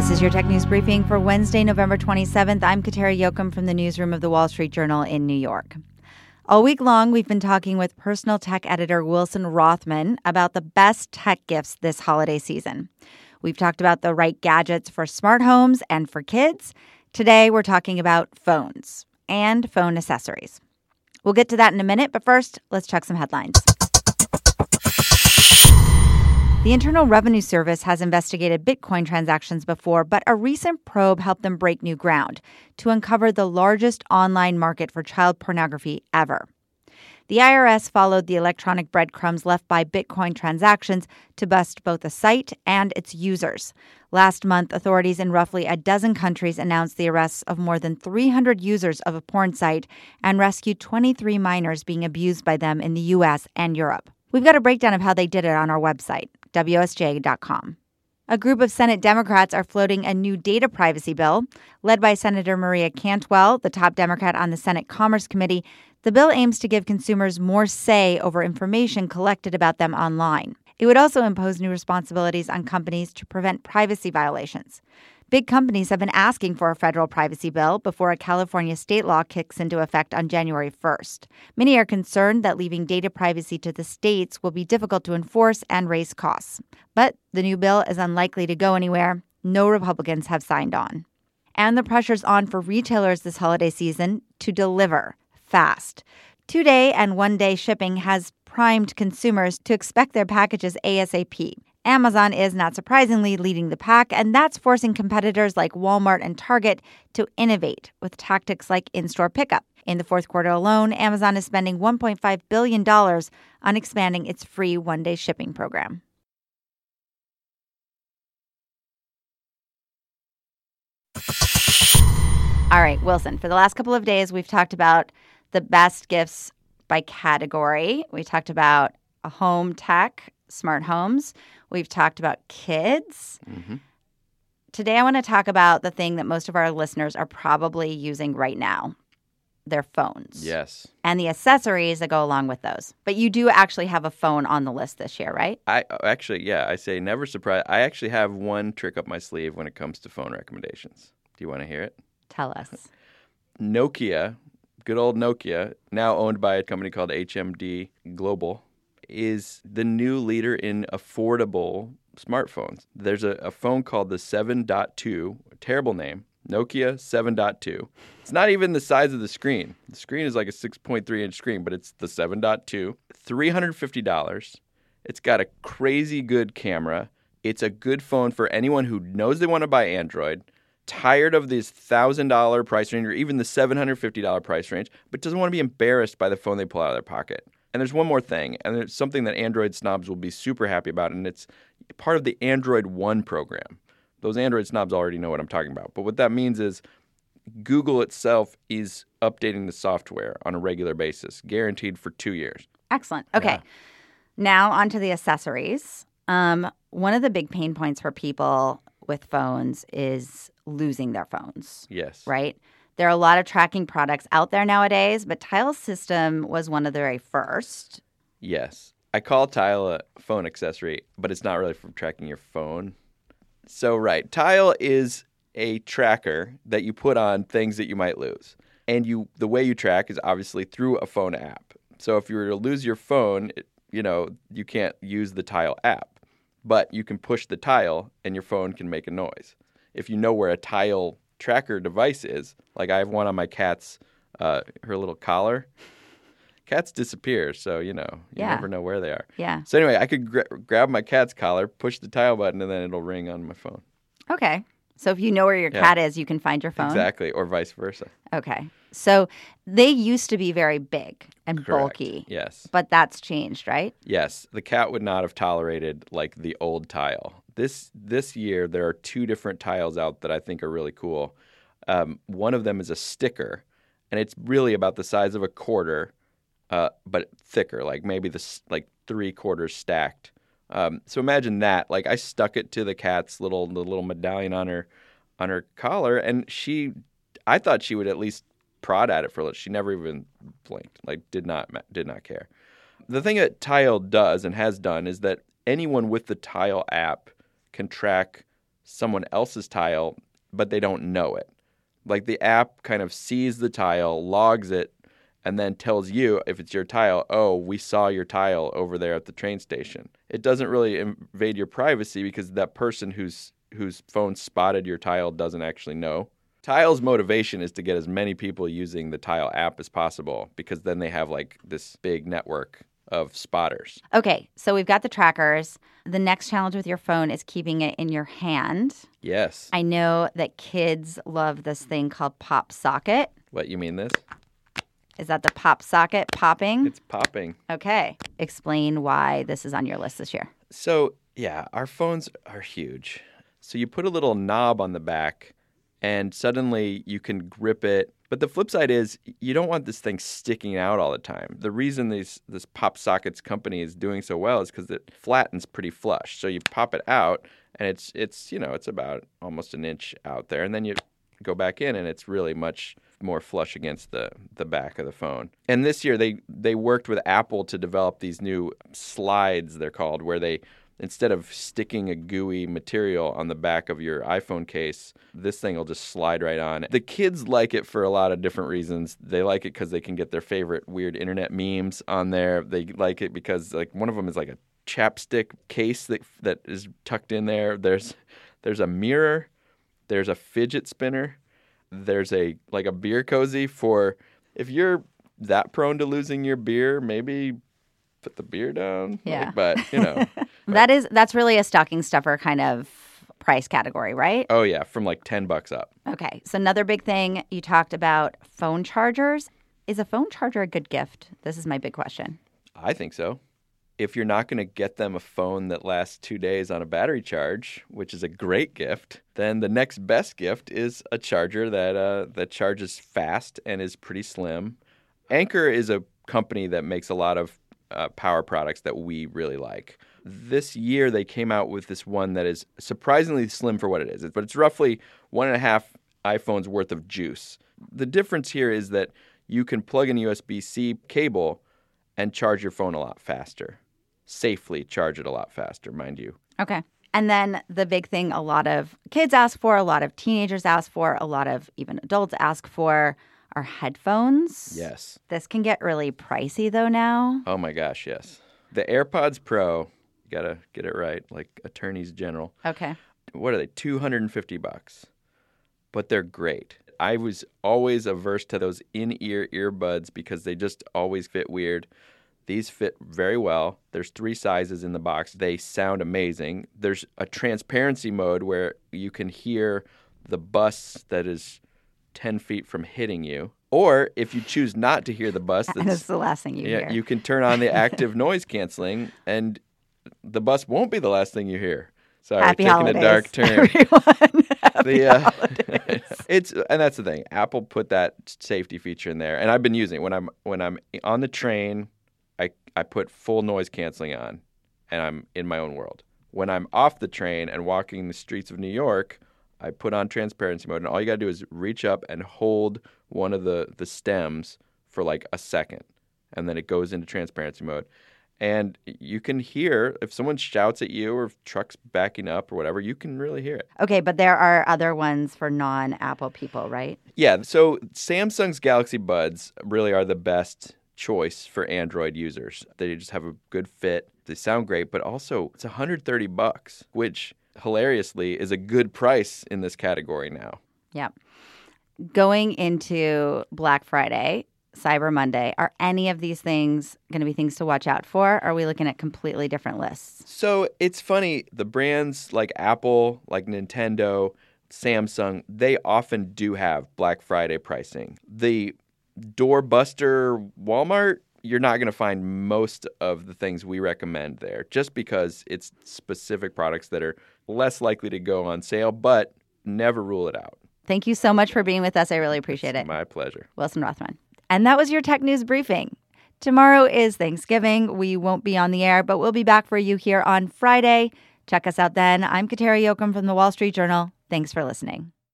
This is your tech news briefing for Wednesday, November 27th. I'm Kateri Jochum from the newsroom of the Wall Street Journal in New York. All week long, we've been talking with personal tech editor Wilson Rothman about the best tech gifts this holiday season. We've talked about the right gadgets for smart homes and for kids. Today, we're talking about phones and phone accessories. We'll get to that in a minute, but first, let's check some headlines. The Internal Revenue Service has investigated Bitcoin transactions before, but a recent probe helped them break new ground to uncover the largest online market for child pornography ever. The IRS followed the electronic breadcrumbs left by Bitcoin transactions to bust both the site and its users. Last month, authorities in roughly a dozen countries announced the arrests of more than 300 users of a porn site and rescued 23 minors being abused by them in the U.S. and Europe. We've got a breakdown of how they did it on our website, WSJ.com. A group of Senate Democrats are floating a new data privacy bill. Led by Senator Maria Cantwell, the top Democrat on the Senate Commerce Committee, the bill aims to give consumers more say over information collected about them online. It would also impose new responsibilities on companies to prevent privacy violations. Big companies have been asking for a federal privacy bill before a California state law kicks into effect on January 1st. Many are concerned that leaving data privacy to the states will be difficult to enforce and raise costs. But the new bill is unlikely to go anywhere. No Republicans have signed on. And the pressure's on for retailers this holiday season to deliver fast. 2-day and 1-day shipping has primed consumers to expect their packages ASAP. Amazon is, not surprisingly, leading the pack, and that's forcing competitors like Walmart and Target to innovate with tactics like in-store pickup. In the fourth quarter alone, Amazon is spending $1.5 billion on expanding its free 1-day shipping program. All right, Wilson, for the last couple of days, we've talked about the best gifts by category. We talked about a home tech, smart homes. We've talked about kids. Mm-hmm. Today, I want to talk about the thing that most of our listeners are probably using right now, their phones. Yes. And the accessories that go along with those. But you do actually have a phone on the list this year, right? I say never surprise. I actually have one trick up my sleeve when it comes to phone recommendations. Do you want to hear it? Tell us. Nokia, good old Nokia, now owned by a company called HMD Global, is the new leader in affordable smartphones. There's a phone called the 7.2, a terrible name, Nokia 7.2. It's not even the size of the screen. The screen is like a 6.3-inch screen, but it's the 7.2, $350. It's got a crazy good camera. It's a good phone for anyone who knows they want to buy Android, tired of this $1,000 price range or even the $750 price range, but doesn't want to be embarrassed by the phone they pull out of their pocket. And there's one more thing, and it's something that Android snobs will be super happy about, and it's part of the Android One program. Those Android snobs already know what I'm talking about. But what that means is Google itself is updating the software on a regular basis, guaranteed for 2 years. Excellent. Okay. Yeah. Now on to the accessories. One of the big pain points for people with phones is losing their phones. Yes. Right? There are a lot of tracking products out there nowadays, but Tile System was one of the very first. Yes. I call Tile a phone accessory, but it's not really for tracking your phone. So, right. Tile is a tracker that you put on things that you might lose. And the way you track is obviously through a phone app. So if you were to lose your phone, you can't use the Tile app. But you can push the tile and your phone can make a noise. If you know where a Tile tracker device is, like I have one on my cat's, her little collar. Cats disappear, so, you never know where they are. Yeah. So anyway, I could grab my cat's collar, push the Tile button, and then it'll ring on my phone. Okay. So if you know where your cat is, you can find your phone? Exactly, or vice versa. Okay. So they used to be very big and bulky. Yes. But that's changed, right? Yes. The cat would not have tolerated, like, the old Tile. This year, there are 2 different Tiles out that I think are really cool. One of them is a sticker, and it's really about the size of a quarter, but thicker, like maybe 3 quarters stacked. So imagine that. Like, I stuck it to the cat's little medallion on her collar, and I thought she would at least prod at it for a little. She never even blinked. Like, did not care. The thing that Tile does and has done is that anyone with the Tile app can track someone else's tile, but they don't know it. Like the app kind of sees the tile, logs it, and then tells you if it's your tile, oh, we saw your tile over there at the train station. It doesn't really invade your privacy because that person whose phone spotted your tile doesn't actually know. Tile's motivation is to get as many people using the Tile app as possible because then they have like this big network of spotters. Okay, so we've got the trackers. The next challenge with your phone is keeping it in your hand. Yes. I know that kids love this thing called Pop Socket. What, you mean this? Is that the Pop Socket popping? It's popping. Okay. Explain why this is on your list this year. So, yeah, our phones are huge. So you put a little knob on the back and suddenly you can grip it. But the flip side is you don't want this thing sticking out all the time. The reason this Pop Sockets company is doing so well is because it flattens pretty flush. So you pop it out and it's about almost an inch out there. And then you go back in and it's really much more flush against the back of the phone. And this year they worked with Apple to develop these new slides, they're called, where they, instead of sticking a gooey material on the back of your iPhone case, this thing will just slide right on. The kids like it for a lot of different reasons. They like it because they can get their favorite weird internet memes on there. They like it because like one of them is like a chapstick case that is tucked in there. There's a mirror. There's a fidget spinner. There's a beer cozy for if you're that prone to losing your beer, maybe put the beer down. Yeah. But, That's really a stocking stuffer kind of price category, right? Oh, yeah, from like $10 up. Okay. So another big thing you talked about, phone chargers. Is a phone charger a good gift? This is my big question. I think so. If you're not going to get them a phone that lasts 2 days on a battery charge, which is a great gift, then the next best gift is a charger that charges fast and is pretty slim. Anker is a company that makes a lot of power products that we really like. This year, they came out with this one that is surprisingly slim for what it is, but it's roughly 1.5 iPhones worth of juice. The difference here is that you can plug in a USB-C cable and charge your phone a lot faster. Safely charge it a lot faster, mind you. Okay. And then the big thing a lot of kids ask for, a lot of teenagers ask for, a lot of even adults ask for are headphones. Yes. This can get really pricey though now. Oh my gosh, yes. The AirPods Pro, you gotta get it right, like attorneys general. Okay. What are they? $250. But they're great. I was always averse to those in-ear earbuds because they just always fit weird. These fit very well. There's 3 sizes in the box. They sound amazing. There's a transparency mode where you can hear the bus that is 10 feet from hitting you. Or if you choose not to hear the bus, that's the last thing you hear. You can turn on the active noise canceling, and the bus won't be the last thing you hear. Sorry, Happy taking holidays, a dark turn. Everyone. Happy holidays. And that's the thing. Apple put that safety feature in there, and I've been using it when I'm on the train. I put full noise canceling on, and I'm in my own world. When I'm off the train and walking the streets of New York, I put on transparency mode, and all you got to do is reach up and hold one of the stems for like a second, and then it goes into transparency mode. And you can hear if someone shouts at you or if trucks backing up or whatever, you can really hear it. Okay, but there are other ones for non-Apple people, right? Yeah, so Samsung's Galaxy Buds really are the best choice for Android users. They just have a good fit. They sound great, but also it's $130, which hilariously is a good price in this category now. Yeah. Going into Black Friday, Cyber Monday, are any of these things going to be things to watch out for? Or are we looking at completely different lists? So it's funny. The brands like Apple, like Nintendo, Samsung, they often do have Black Friday pricing. The doorbuster Walmart, you're not going to find most of the things we recommend there just because it's specific products that are less likely to go on sale, but never rule it out. Thank you so much for being with us. I really appreciate it. My pleasure. Wilson Rothman. And that was your Tech News Briefing. Tomorrow is Thanksgiving. We won't be on the air, but we'll be back for you here on Friday. Check us out then. I'm Kateri Jochum from the Wall Street Journal. Thanks for listening.